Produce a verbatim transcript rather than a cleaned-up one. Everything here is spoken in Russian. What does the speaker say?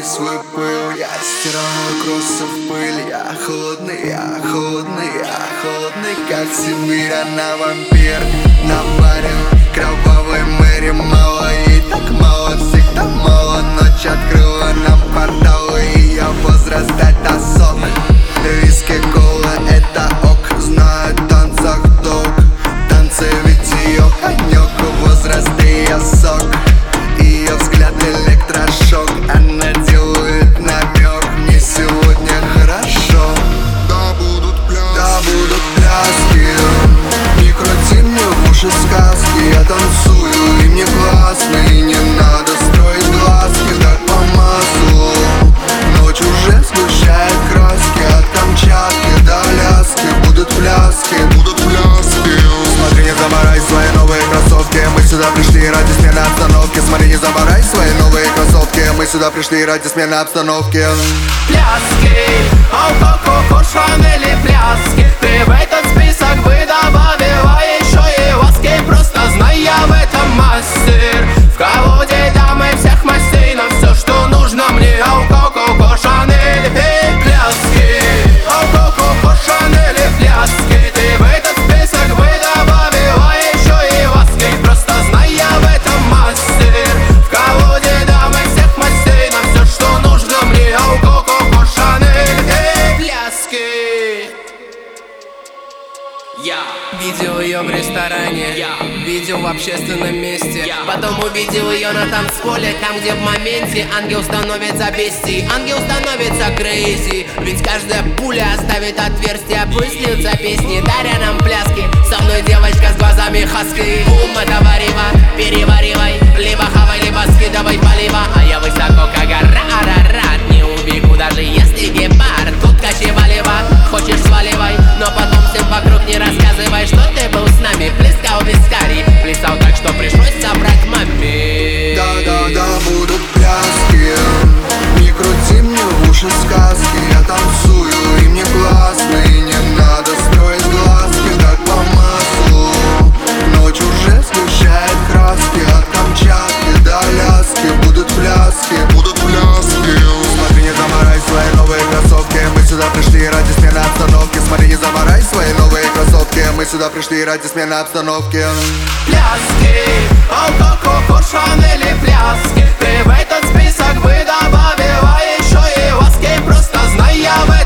свой пыл. Я стираю кроссы в пыль. Я холодный, я холодный, я холодный, как Сибирь. Она вампир на баре кровавой Мэри. Мало ей так мало, всегда мало. Ночь открыла нам порталы, и ее возраст это сок. Виски, кола, это ок. Знаю в танцах долг. Танцы ведь ее конек. Возраст ее сок. Ее взгляд электрошок. Она делает намек. Мне сегодня хорошо. Да будут пляски, да будут пляски. Не крути мне в уши сказки. Я танцую и мне классно. И не надо строить глазки, как по маслу. Ночь уже сгущает краски. От Камчатки до Аляски будут пляски, будут пляски. Смотри, не забирай свои новые кроссовки. Мы сюда пришли ради смены обстановки. Смотри, не забирай свои новые кроссовки. Мы сюда пришли ради смены обстановки. Пляски, алкоголь, Шанель и пляски. Ты в этот список бы добавила еще и ласки. Просто знай, я в этом мастер. В колоде дамы всех мастей. Но все, что нужно мне, алкоголь, Шанель и пляски. Алкоголь, Шанель и пляски. Ты в этот список бы добавила еще и ласки. Просто знай, я в этом мастер. В колоде дамы всех мастей. Но все, что нужно мне, алкоголь, Шанель и пляски. Я видел ее в ресторане, я видел в общественном месте, я потом увидел ее на танцполе, там, где в моменте ангел становится бестией, ангел становится крейзи. Ведь каждая пуля оставит отверстие. Пусть льются песни, даря нам пляски. Со мной девочка с глазами хаски. Бум, это варево, переваривай. Либо хавай, либо скидывай полива. А я высоко, как гора, арарат. Не убегу, даже если гепард. Тут качевалево, хочешь сваливай. Но потом всем вокруг не рассказывай, что ты был с нами. Плескал вискарий, плясал так, что пришлось собрать маме. Да-да-да, будут пляски. Не крути мне в уши сказки. Я танцую и мне классно. И не надо строить глазки, как по маслу. Ночь уже сгущает краски. От Камчатки до Аляски будут пляски, будут пляски. Смотри, не заморай свои новые кроссовки. Мы сюда пришли ради смены обстановки. Смотри, не заморай свои новые кроссовки. Мы сюда пришли ради смены обстановки. Пляски, алкоголь, Шанель и пляски. Ты в этот список бы добавила еще и ласки. Просто знай, я в